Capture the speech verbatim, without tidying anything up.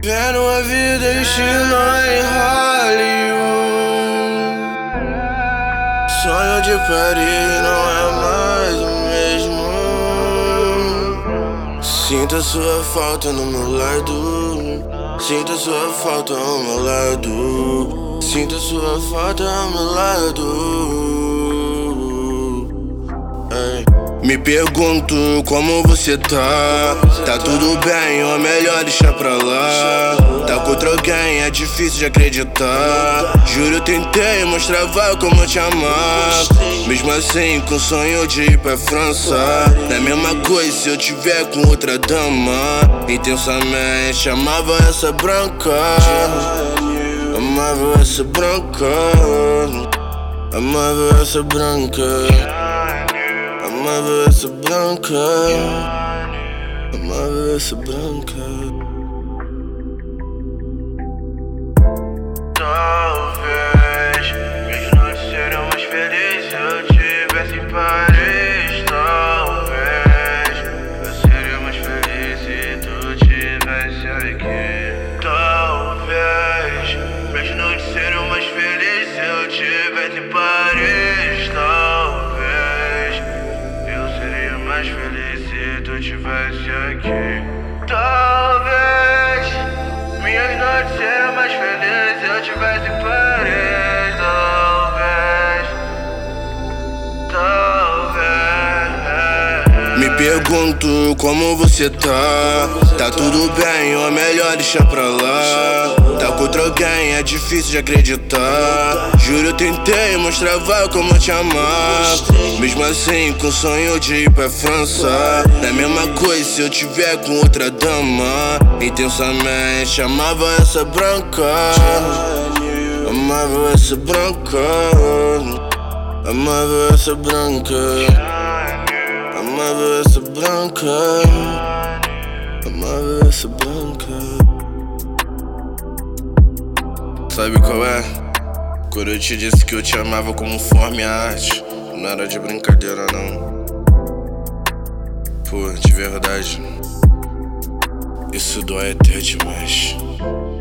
Vendo a vida estilo em Hollywood. Sonho de Paris não é mais o mesmo. Sinto a sua falta no meu lado. Sinto a sua falta ao meu lado. Sinto a sua falta ao meu lado. Ei. Me pergunto como você tá. Tá tudo bem ou melhor deixar pra lá? Tá com outro alguém, é difícil de acreditar. Juro eu tentei, mostrava como te amar. Mesmo assim com o sonho de ir pra França. Não é a mesma coisa se eu tiver com outra dama. Intensamente amava essa branca. Amava essa branca. Amava essa branca. Amava essa branca. Amava essa branca. Talvez minhas noites seriam mais felizes se eu tivesse em Paris. Talvez eu seria mais feliz se tu tivesse aqui. Talvez minhas noites seriam mais felizes se eu tivesse em Paris. Talvez eu seria mais feliz se tu tivesse aqui. Talvez minhas noites seriam mais felizes se eu tivesse em Paris. Talvez, talvez. Me pergunto como você tá. Tá tudo bem ou melhor deixar pra lá? Tá com outro alguém, é difícil de acreditar. Juro eu tentei, mostrava como te amar. Mesmo assim com o sonho de ir pra França. Não é a mesma coisa se eu tiver com outra dama. Intensamente amava essa branca. Amava essa branca. Amava essa branca. Amava essa branca. Amava essa branca. Sabe qual é? Quando eu te disse que eu te amava como forma e arte. Não era de brincadeira não. Pô, de verdade, isso dói até demais.